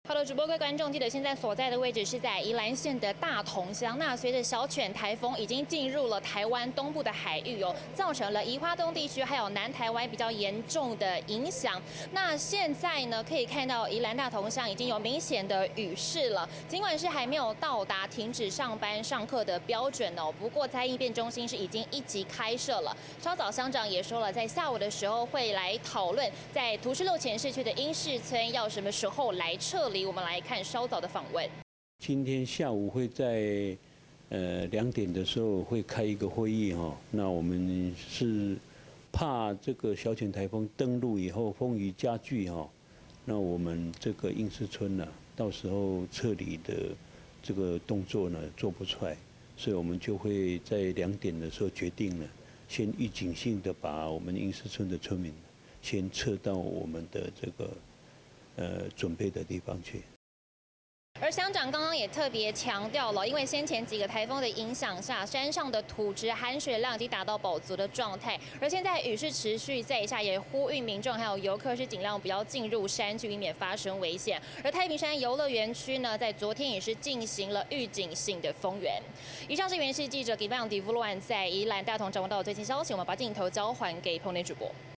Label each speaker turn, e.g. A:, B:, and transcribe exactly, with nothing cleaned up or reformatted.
A: 好的，主播各位观众，记得现在所在的位置是在宜兰县的大同乡。那随着小犬台风已经进入了台湾东部的海域哦，造成了宜花东地区还有南台湾比较严重的影响。那现在呢，可以看到宜兰大同乡已经有明显的雨势了。尽管是还没有到达停止上班上课的标准哦，不过灾应变中心是已经一级开设了。稍早乡长也说了，在下午的时候会来讨论，在土石路前市区的英士村要什么时候来撤离。我们来看稍早的访问。
B: 今天下午会在呃两点的时候会开一个会议哈，那我们是怕这个小犬台风登陆以后风雨加剧哈，那我们这个英士村呢，到时候撤离的这个动作呢做不出来，所以我们就会在两点的时候决定了，先预警性的把我们英士村的村民先撤到我们的这个呃准备的地方去。
A: 而乡长刚刚也特别强调了，因为先前几个台风的影响下，山上的土质含水量已经达到饱足的状态，而现在雨势持续在下，也呼吁民众还有游客是尽量不要进入山区，以免发生危险。而太平山游乐园区呢，在昨天也是进行了预警性的封园。以上是原视记者给万迪夫乱在宜兰大同掌握到的最新消息，我们把镜头交还给棚内主播。